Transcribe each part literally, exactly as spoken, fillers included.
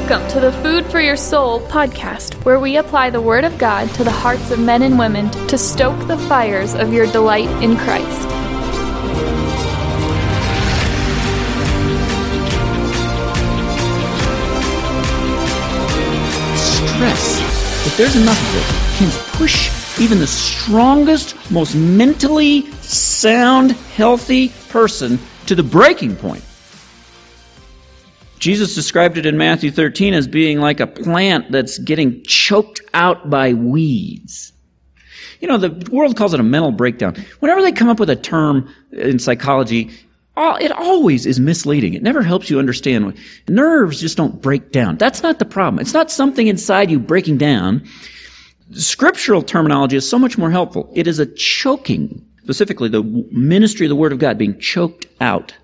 Welcome to the Food for Your Soul podcast, where we apply the Word of God to the hearts of men and women to stoke the fires of your delight in Christ. Stress, if there's enough of it, can push even the strongest, most mentally sound, healthy person to the breaking point. Jesus described it in Matthew thirteen as being like a plant that's getting choked out by weeds. You know, the world calls it a mental breakdown. Whenever they come up with a term in psychology, it always is misleading. It never helps you understand. Nerves just don't break down. That's not the problem. It's not something inside you breaking down. Scriptural terminology is so much more helpful. It is a choking, specifically the ministry of the Word of God being choked out.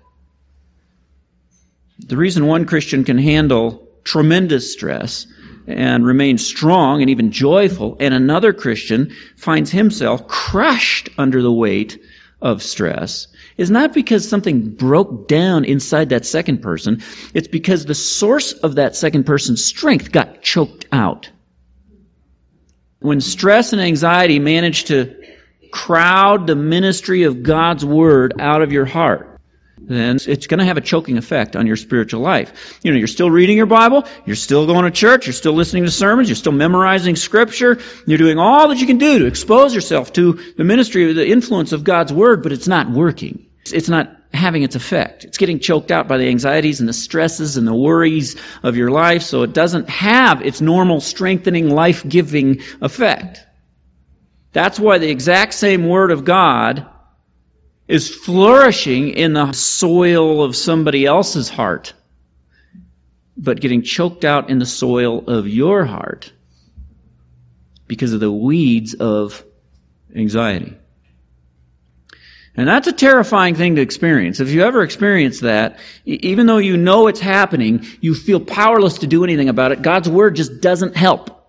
The reason one Christian can handle tremendous stress and remain strong and even joyful, and another Christian finds himself crushed under the weight of stress, is not because something broke down inside that second person. It's because the source of that second person's strength got choked out. When stress and anxiety manage to crowd the ministry of God's Word out of your heart, then it's going to have a choking effect on your spiritual life. You know, you're still reading your Bible, you're still going to church, you're still listening to sermons, you're still memorizing Scripture, you're doing all that you can do to expose yourself to the ministry, the influence of God's Word, but it's not working. It's not having its effect. It's getting choked out by the anxieties and the stresses and the worries of your life, so it doesn't have its normal strengthening, life-giving effect. That's why the exact same Word of God is flourishing in the soil of somebody else's heart, but getting choked out in the soil of your heart because of the weeds of anxiety. And that's a terrifying thing to experience. If you ever experience that, even though you know it's happening, you feel powerless to do anything about it. God's Word just doesn't help.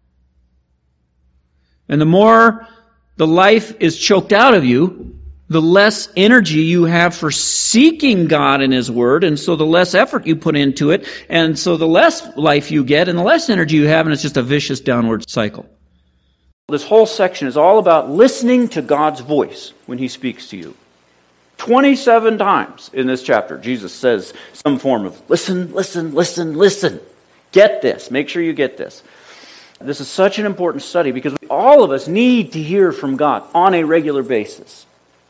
And the more the life is choked out of you, the less energy you have for seeking God and His Word, and so the less effort you put into it, and so the less life you get, and the less energy you have, and it's just a vicious downward cycle. This whole section is all about listening to God's voice when He speaks to you. twenty-seven times in this chapter, Jesus says some form of listen, listen, listen, listen. Get this. Make sure you get this. This is such an important study because all of us need to hear from God on a regular basis.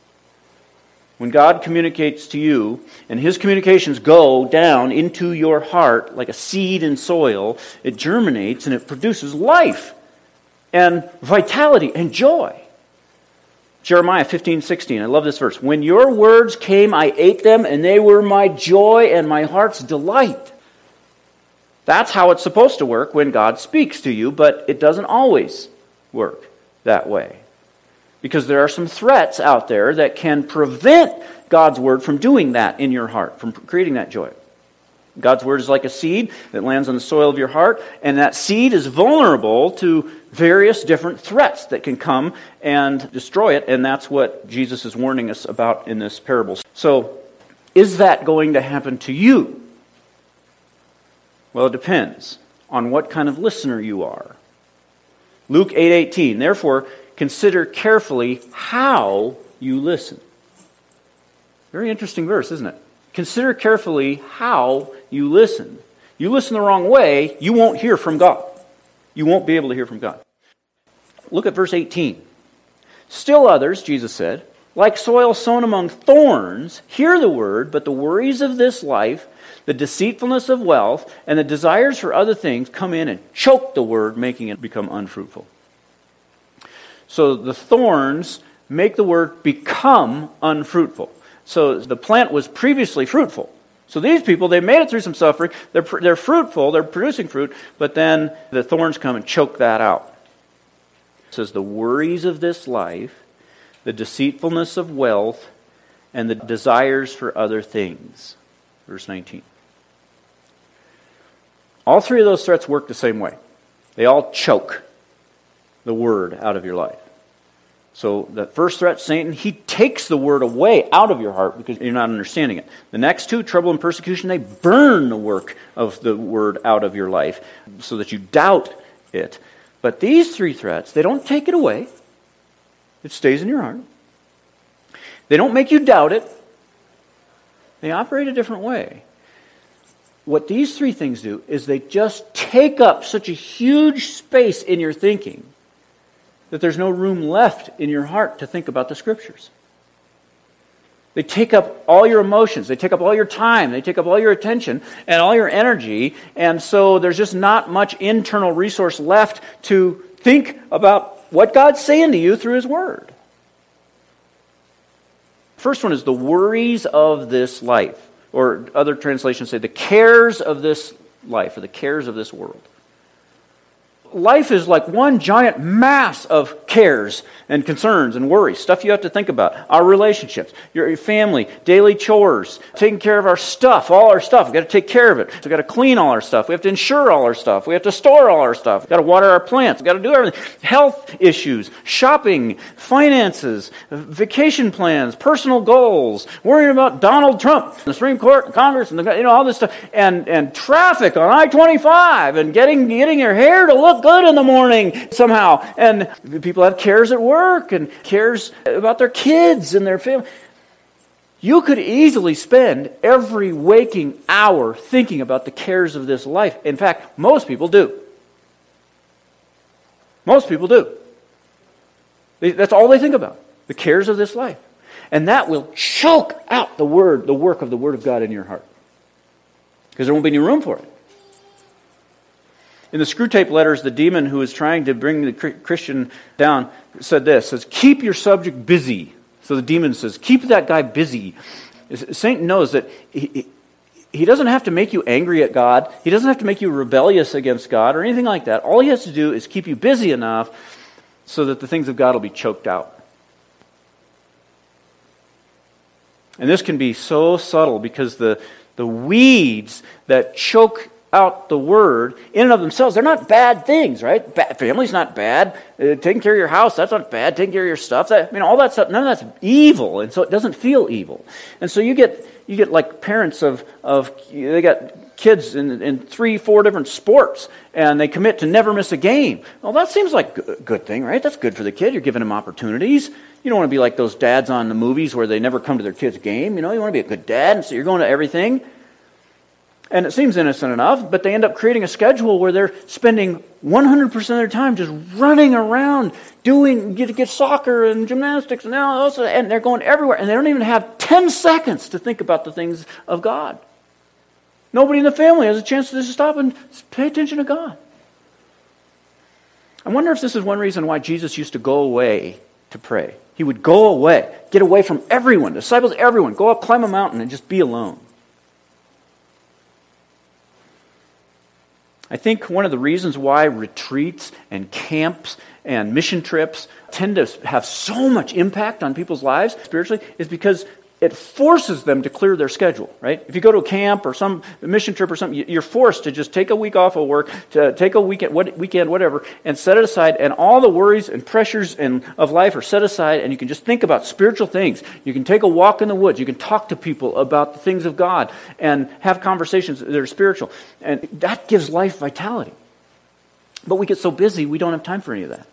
When God communicates to you, and His communications go down into your heart like a seed in soil, it germinates and it produces life and vitality and joy. Jeremiah fifteen sixteen, I love this verse. When your words came, I ate them, and they were my joy and my heart's delight. That's how it's supposed to work when God speaks to you, but it doesn't always work that way. Because there are some threats out there that can prevent God's Word from doing that in your heart, from creating that joy. God's Word is like a seed that lands on the soil of your heart, and that seed is vulnerable to various different threats that can come and destroy it, and that's what Jesus is warning us about in this parable. So, is that going to happen to you? Well, it depends on what kind of listener you are. Luke eight eighteen, therefore, consider carefully how you listen. Very interesting verse, isn't it? Consider carefully how you listen. You listen the wrong way, you won't hear from God. You won't be able to hear from God. Look at verse eighteen. Still others, Jesus said, like soil sown among thorns, hear the word, but the worries of this life, the deceitfulness of wealth, and the desires for other things come in and choke the word, making it become unfruitful. So the thorns make the word become unfruitful. So the plant was previously fruitful. So these people, they made it through some suffering. They're, they're fruitful, they're producing fruit, but then the thorns come and choke that out. It says the worries of this life, the deceitfulness of wealth, and the desires for other things. Verse nineteen. All three of those threats work the same way. They all choke the word out of your life. So the first threat, Satan, he takes the word away out of your heart because you're not understanding it. The next two, trouble and persecution, they burn the work of the word out of your life so that you doubt it. But these three threats, they don't take it away. It stays in your heart. They don't make you doubt it. They operate a different way. What these three things do is they just take up such a huge space in your thinking that there's no room left in your heart to think about the Scriptures. They take up all your emotions, they take up all your time, they take up all your attention and all your energy, and so there's just not much internal resource left to think about what God's saying to you through His Word. First one is the worries of this life, or other translations say the cares of this life, or the cares of this world. Life is like one giant mass of cares and concerns and worries, stuff you have to think about. Our relationships, your, your family, daily chores, taking care of our stuff, all our stuff. We've got to take care of it. So we've got to clean all our stuff. We have to insure all our stuff. We have to store all our stuff. We've got to water our plants. We've got to do everything. Health issues, shopping, finances, vacation plans, personal goals, worrying about Donald Trump, the Supreme Court, and Congress, and the, you know all this stuff, and and traffic on I twenty-five, and getting getting your hair to look good in the morning somehow. And people have cares at work and cares about their kids and their family. You could easily spend every waking hour thinking about the cares of this life. In fact, most people do. Most people do. They, that's all they think about, the cares of this life. And that will choke out the word, the work of the Word of God in your heart. Because there won't be any room for it. In the Screwtape Letters, the demon who was trying to bring the Christian down said this, says, keep your subject busy. So the demon says, keep that guy busy. Satan knows that he, he doesn't have to make you angry at God. He doesn't have to make you rebellious against God or anything like that. All he has to do is keep you busy enough so that the things of God will be choked out. And this can be so subtle because the, the weeds that choke out the Word, in and of themselves, they're not bad things, right? Bad, family's not bad. Uh, taking care of your house, that's not bad. Taking care of your stuff, that, I mean, all that stuff, none of that's evil, and so it doesn't feel evil. And so you get you get like parents of of they got kids in in three, four different sports, and they commit to never miss a game. Well, that seems like a good thing, right? That's good for the kid. You're giving them opportunities. You don't want to be like those dads on the movies where they never come to their kid's game. You know, you want to be a good dad, and so you're going to everything. And it seems innocent enough, but they end up creating a schedule where they're spending one hundred percent of their time just running around, doing, get, get soccer and gymnastics, and, also, and they're going everywhere, and they don't even have ten seconds to think about the things of God. Nobody in the family has a chance to just stop and pay attention to God. I wonder if this is one reason why Jesus used to go away to pray. He would go away, get away from everyone, disciples, everyone, go up, climb a mountain, and just be alone. I think one of the reasons why retreats and camps and mission trips tend to have so much impact on people's lives spiritually is because it forces them to clear their schedule, right? If you go to a camp or some mission trip or something, you're forced to just take a week off of work, to take a weekend, what, weekend, whatever, and set it aside, and all the worries and pressures and of life are set aside, and you can just think about spiritual things. You can take a walk in the woods. You can talk to people about the things of God and have conversations that are spiritual, and that gives life vitality. But we get so busy, we don't have time for any of that.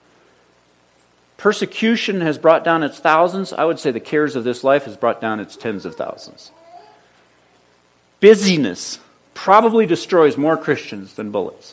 Persecution has brought down its thousands. I would say the cares of this life has brought down its tens of thousands. Busyness probably destroys more Christians than bullets.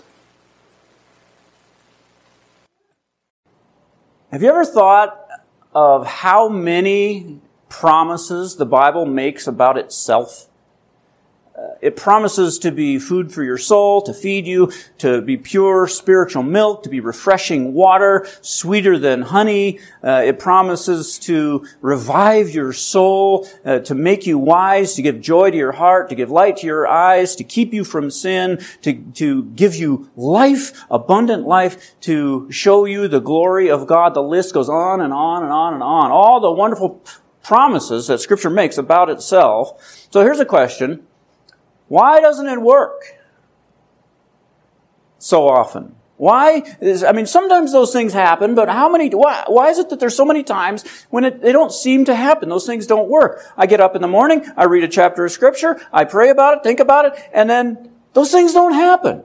Have you ever thought of how many promises the Bible makes about itself? Uh, it promises to be food for your soul, to feed you, to be pure spiritual milk, to be refreshing water, sweeter than honey. Uh, it promises to revive your soul, uh, to make you wise, to give joy to your heart, to give light to your eyes, to keep you from sin, to, to give you life, abundant life, to show you the glory of God. The list goes on and on and on and on. All the wonderful promises that Scripture makes about itself. So here's a question. Why doesn't it work so often? Why is, I mean, sometimes those things happen, but how many, why, why is it that there's so many times when it, they don't seem to happen? Those things don't work. I get up in the morning, I read a chapter of Scripture, I pray about it, think about it, and then those things don't happen.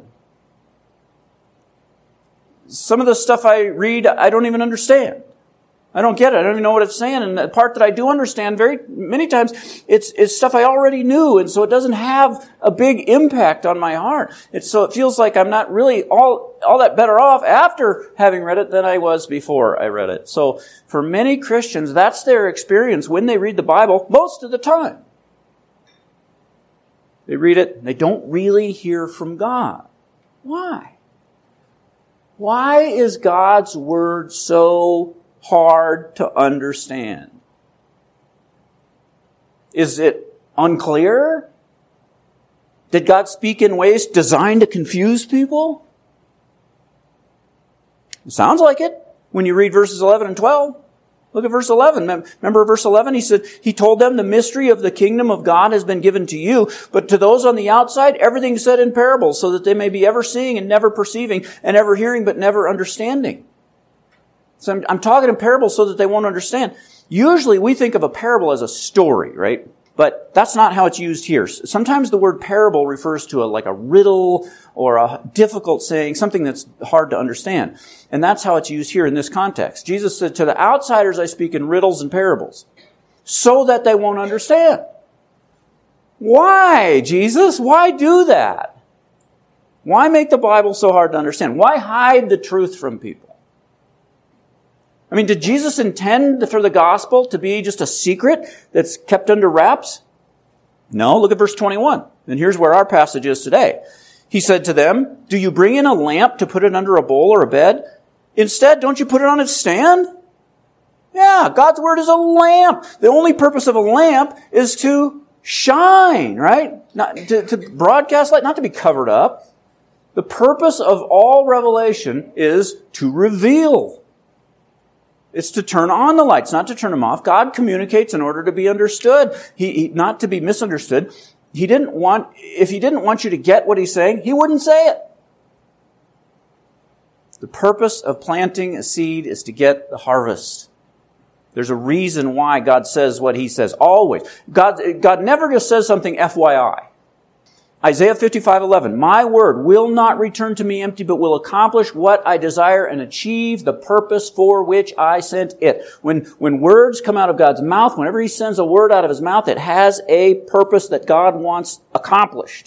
Some of the stuff I read, I don't even understand. I don't get it. I don't even know what it's saying. And the part that I do understand, very many times, it's it's stuff I already knew, and so it doesn't have a big impact on my heart. It's so it feels like I'm not really all all that better off after having read it than I was before I read it. So for many Christians, that's their experience when they read the Bible most of the time. They read it, and they don't really hear from God. Why? Why is God's Word so hard to understand? Is it unclear? Did God speak in ways designed to confuse people? It sounds like it when you read verses eleven and twelve. Look at verse eleven. Remember verse eleven? He said, He told them the mystery of the kingdom of God has been given to you, but to those on the outside, everything's said in parables, so that they may be ever seeing and never perceiving, and ever hearing but never understanding. So I'm, I'm talking in parables so that they won't understand. Usually we think of a parable as a story, right? But that's not how it's used here. Sometimes the word parable refers to a, like a riddle or a difficult saying, something that's hard to understand. And that's how it's used here in this context. Jesus said, to the outsiders I speak in riddles and parables, so that they won't understand. Why, Jesus? Why do that? Why make the Bible so hard to understand? Why hide the truth from people? I mean, did Jesus intend for the gospel to be just a secret that's kept under wraps? No, look at verse twenty-one. And here's where our passage is today. He said to them, do you bring in a lamp to put it under a bowl or a bed? Instead, don't you put it on its stand? Yeah, God's Word is a lamp. The only purpose of a lamp is to shine, right? Not to, to broadcast light, not to be covered up. The purpose of all revelation is to reveal. It's to turn on the lights, not to turn them off. God communicates in order to be understood, he, he, not to be misunderstood. He didn't want, if He didn't want you to get what He's saying, He wouldn't say it. The purpose of planting a seed is to get the harvest. There's a reason why God says what He says, always. God, God never just says something F Y I. Isaiah fifty-five eleven, my word will not return to me empty, but will accomplish what I desire and achieve the purpose for which I sent it. When, when words come out of God's mouth, whenever He sends a word out of His mouth, it has a purpose that God wants accomplished.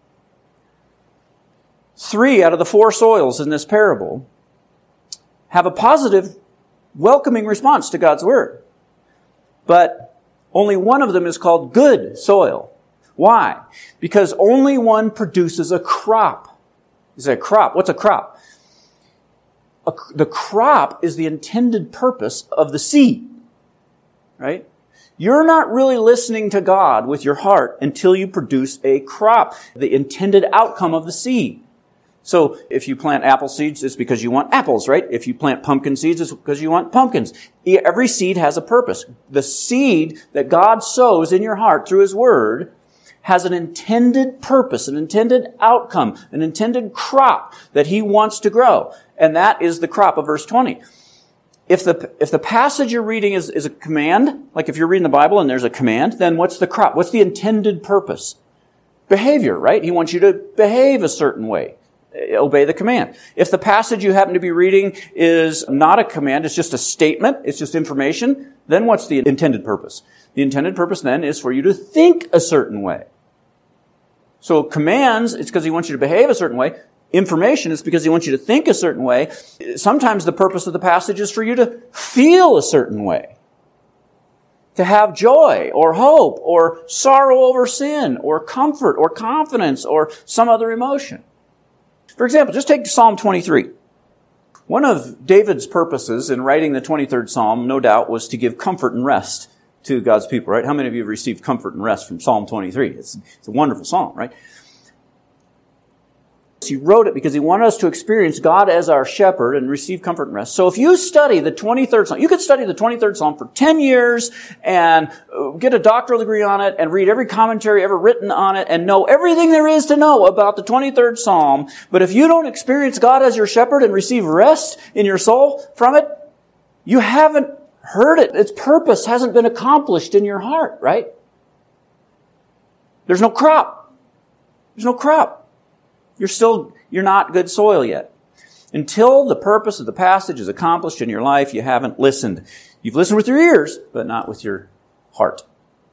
Three out of the four soils in this parable have a positive, welcoming response to God's word. But only one of them is called good soil. Why? Because only one produces a crop. You say, a crop? What's a crop? A, the crop is the intended purpose of the seed. Right? You're not really listening to God with your heart until you produce a crop, the intended outcome of the seed. So if you plant apple seeds, it's because you want apples, right? If you plant pumpkin seeds, it's because you want pumpkins. Every seed has a purpose. The seed that God sows in your heart through His Word has an intended purpose, an intended outcome, an intended crop that He wants to grow. And that is the crop of verse twenty. If the, if the passage you're reading is, is a command, like if you're reading the Bible and there's a command, then what's the crop? What's the intended purpose? Behavior, right? He wants you to behave a certain way. Obey the command. If the passage you happen to be reading is not a command, it's just a statement, it's just information, then what's the intended purpose? The intended purpose then is for you to think a certain way. So commands, it's because He wants you to behave a certain way. Information is because He wants you to think a certain way. Sometimes the purpose of the passage is for you to feel a certain way. To have joy or hope or sorrow over sin or comfort or confidence or some other emotion. For example, just take Psalm twenty-three. One of David's purposes in writing the twenty-third Psalm, no doubt, was to give comfort and rest to God's people, right? How many of you have received comfort and rest from Psalm twenty-three? It's, it's a wonderful psalm, right? He wrote it because he wanted us to experience God as our shepherd and receive comfort and rest. So if you study the twenty-third Psalm, you could study the twenty-third Psalm for ten years and get a doctoral degree on it and read every commentary ever written on it and know everything there is to know about the twenty-third Psalm. But if you don't experience God as your shepherd and receive rest in your soul from it, you haven't heard it. Its purpose hasn't been accomplished in your heart, right? There's no crop. There's no crop. You're still, you're not good soil yet. Until the purpose of the passage is accomplished in your life, you haven't listened. You've listened with your ears, but not with your heart.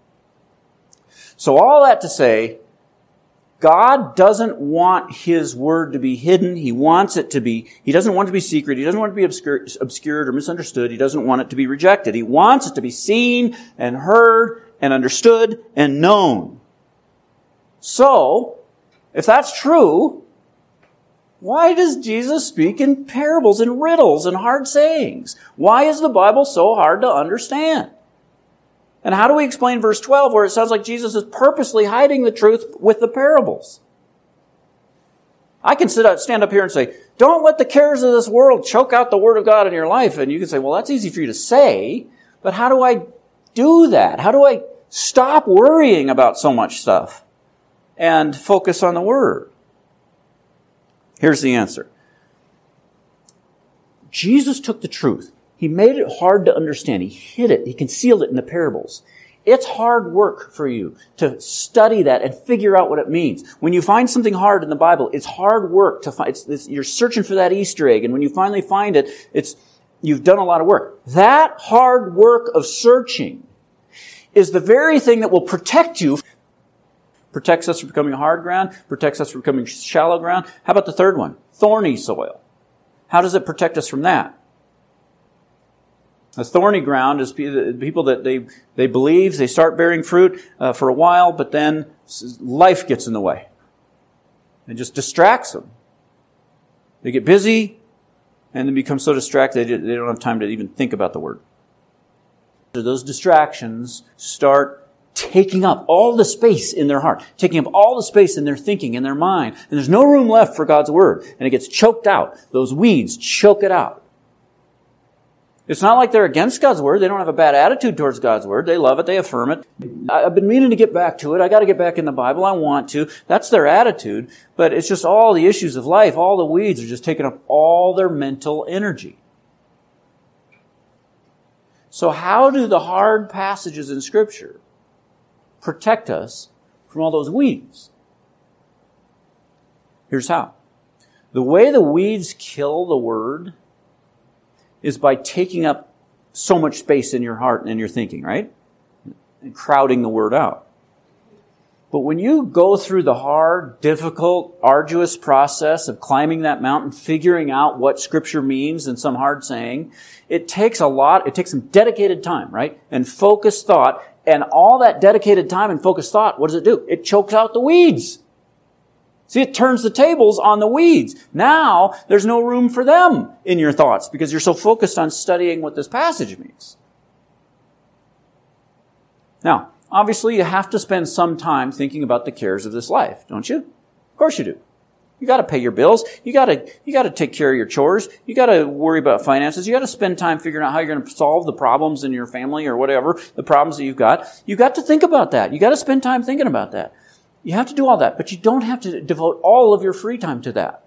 So all that to say, God doesn't want His Word to be hidden. He wants it to be, He doesn't want it to be secret. He doesn't want it to be obscure, obscured or misunderstood. He doesn't want it to be rejected. He wants it to be seen and heard and understood and known. So, if that's true, why does Jesus speak in parables and riddles and hard sayings? Why is the Bible so hard to understand? And how do we explain verse twelve where it sounds like Jesus is purposely hiding the truth with the parables? I can sit out, stand up here and say, don't let the cares of this world choke out the Word of God in your life. And you can say, well, that's easy for you to say, but how do I do that? How do I stop worrying about so much stuff and focus on the Word? Here's the answer. Jesus took the truth. He made it hard to understand. He hid it. He concealed it in the parables. It's hard work for you to study that and figure out what it means. When you find something hard in the Bible, it's hard work to find. It's, it's, you're searching for that Easter egg, and when you finally find it, it's you've done a lot of work. That hard work of searching is the very thing that will protect you. Protects us from becoming hard ground, protects us from becoming shallow ground. How about the third one? Thorny soil. How does it protect us from that? The thorny ground is people that they, they believe, they start bearing fruit uh, for a while, but then life gets in the way. It just distracts them. They get busy and then become so distracted they don't have time to even think about the Word. So those distractions start taking up all the space in their heart, taking up all the space in their thinking, in their mind. And there's no room left for God's Word. And it gets choked out. Those weeds choke it out. It's not like they're against God's Word. They don't have a bad attitude towards God's Word. They love it. They affirm it. I've been meaning to get back to it. I got to get back in the Bible. I want to. That's their attitude. But it's just all the issues of life, all the weeds are just taking up all their mental energy. So how do the hard passages in Scripture protect us from all those weeds? Here's how. The way the weeds kill the Word is by taking up so much space in your heart and in your thinking, right? And crowding the Word out. But when you go through the hard, difficult, arduous process of climbing that mountain, figuring out what Scripture means in some hard saying, it takes a lot, it takes some dedicated time, right? And focused thought. And all that dedicated time and focused thought, what does it do? It chokes out the weeds. See, it turns the tables on the weeds. Now, there's no room for them in your thoughts because you're so focused on studying what this passage means. Now, obviously, you have to spend some time thinking about the cares of this life, don't you? Of course you do. You got to pay your bills. You got to you got to take care of your chores. You got to worry about finances. You got to spend time figuring out how you're going to solve the problems in your family or whatever, the problems that you've got. You got to think about that. You got to spend time thinking about that. You have to do all that, but you don't have to devote all of your free time to that.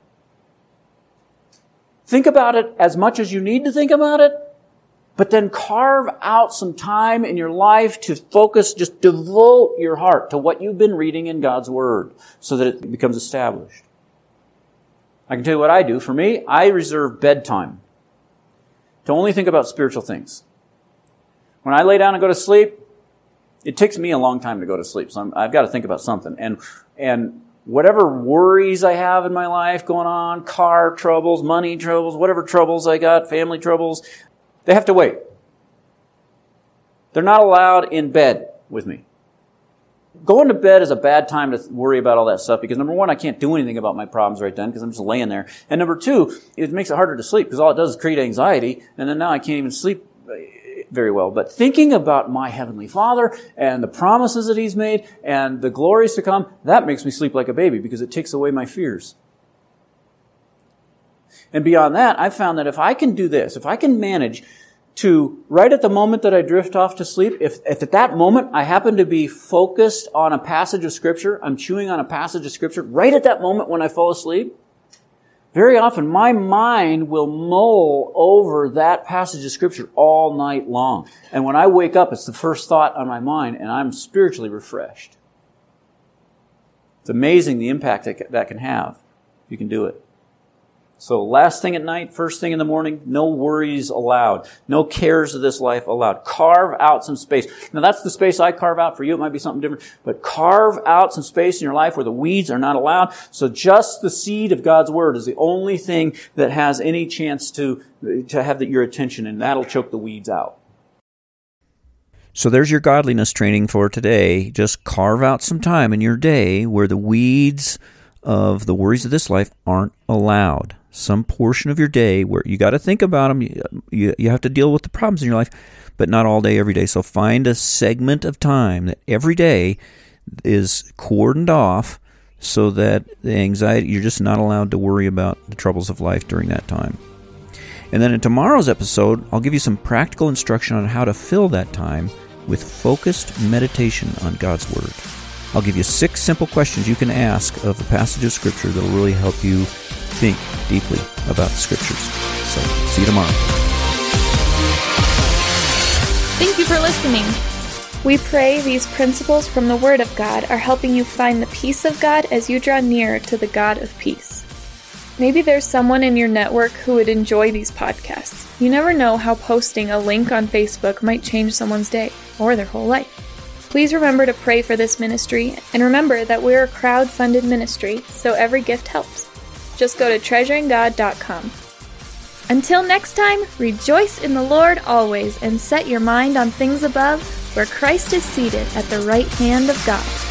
Think about it as much as you need to think about it, but then carve out some time in your life to focus, just devote your heart to what you've been reading in God's Word so that it becomes established. I can tell you what I do. For me, I reserve bedtime to only think about spiritual things. When I lay down and go to sleep, it takes me a long time to go to sleep, so I'm, I've got to think about something. And and whatever worries I have in my life going on, car troubles, money troubles, whatever troubles I got, family troubles, they have to wait. They're not allowed in bed with me. Going to bed is a bad time to worry about all that stuff because, number one, I can't do anything about my problems right then because I'm just laying there. And number two, it makes it harder to sleep because all it does is create anxiety, and then now I can't even sleep very well. But thinking about my Heavenly Father and the promises that He's made and the glories to come, that makes me sleep like a baby because it takes away my fears. And beyond that, I've found that if I can do this, if I can manage to, right at the moment that I drift off to sleep, if, if at that moment I happen to be focused on a passage of Scripture, I'm chewing on a passage of Scripture, right at that moment when I fall asleep, very often my mind will mull over that passage of Scripture all night long. And when I wake up, it's the first thought on my mind, and I'm spiritually refreshed. It's amazing the impact that that can have if you can do it. So last thing at night, first thing in the morning, no worries allowed. No cares of this life allowed. Carve out some space. Now that's the space I carve out. For you, it might be something different. But carve out some space in your life where the weeds are not allowed. So just the seed of God's Word is the only thing that has any chance to, to have the, your attention, and that'll choke the weeds out. So there's your godliness training for today. Just carve out some time in your day where the weeds of the worries of this life aren't allowed. Some portion of your day where you got to think about them, you, you, you have to deal with the problems in your life, but not all day, every day. So find a segment of time that every day is cordoned off so that the anxiety, you're just not allowed to worry about the troubles of life during that time. And then in tomorrow's episode, I'll give you some practical instruction on how to fill that time with focused meditation on God's Word. I'll give you six simple questions you can ask of the passage of Scripture that will really help you think deeply about the Scriptures. So, see you tomorrow. Thank you for listening. We pray these principles from the Word of God are helping you find the peace of God as you draw nearer to the God of peace. Maybe there's someone in your network who would enjoy these podcasts. You never know how posting a link on Facebook might change someone's day or their whole life. Please remember to pray for this ministry, and remember that we're a crowd-funded ministry, so every gift helps. Just go to treasuring god dot com. Until next time, rejoice in the Lord always, and set your mind on things above, where Christ is seated at the right hand of God.